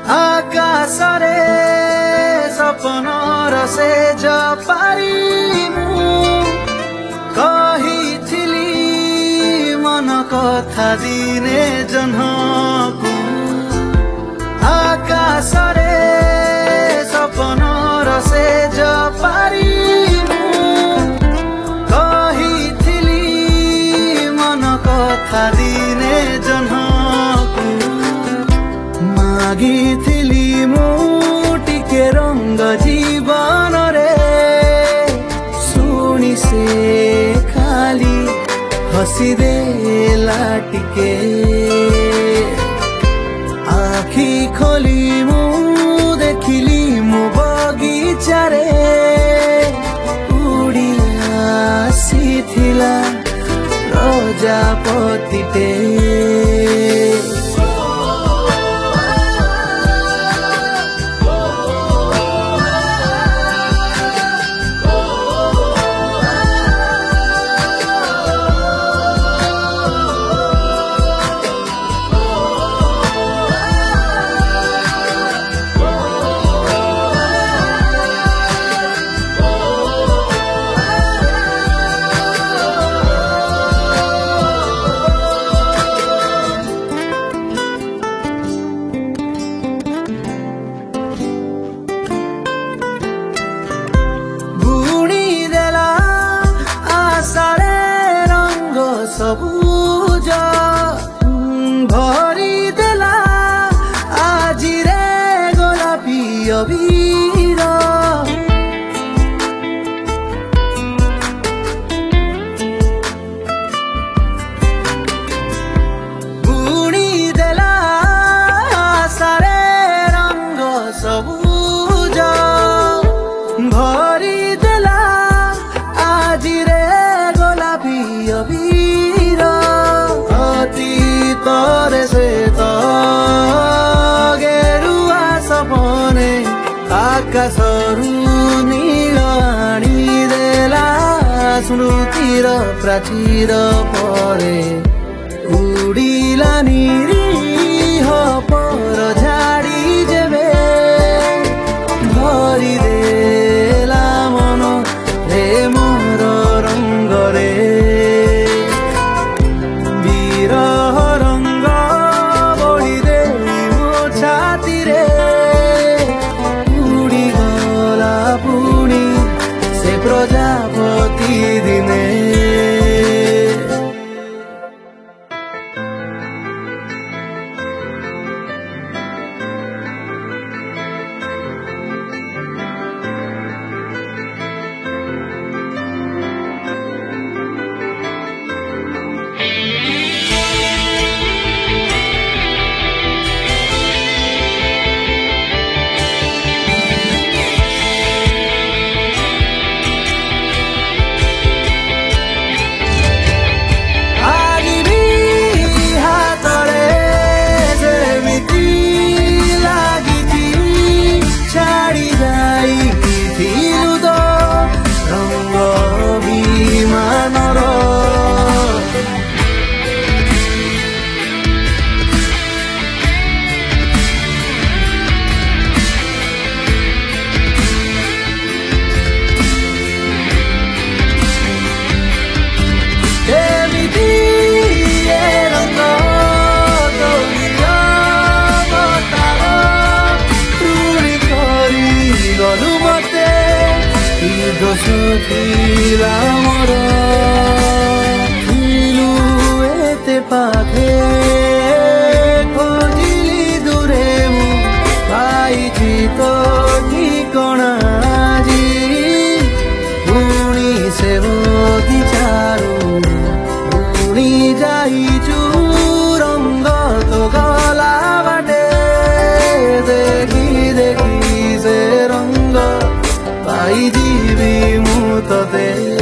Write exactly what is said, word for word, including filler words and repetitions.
आकाशरे सपनर से पारी मु कहिथिली मन कथा दिने जह्नको आकाशरे सपनर से पारी मु कहिथिली मन कथा दिने जह्नको मागिथिली मु टिके रंग जीवन रे शुणी से खाली हसी देला टिके आखि खोली मु देखिली मु बगीचा रे उड़ी आसीथिला प्रजापतिटे सबुज भरी देला आजी रे गोलापी अबीर बुणी देला सारे रंग सबुज भरी देला आजी रे गोलापी अबीर तरे से तो गेरुआ सपने आकाशरू नील आनी देला स्मृतिर प्राचीर परे उड़ीला निरीह पर झाड़ी जेबे भरी देला मन रे मोर रंग रे प्रजापति दिने दोषीला मोर थिलु एते पाखे खोजिली दूरे मु पाइछि तो ठिकଣା जी पुणी से बगीचारू पुणी जाइछु रंग तो गला बाटे देखी देखी से रंग पाई जीवी मु तते।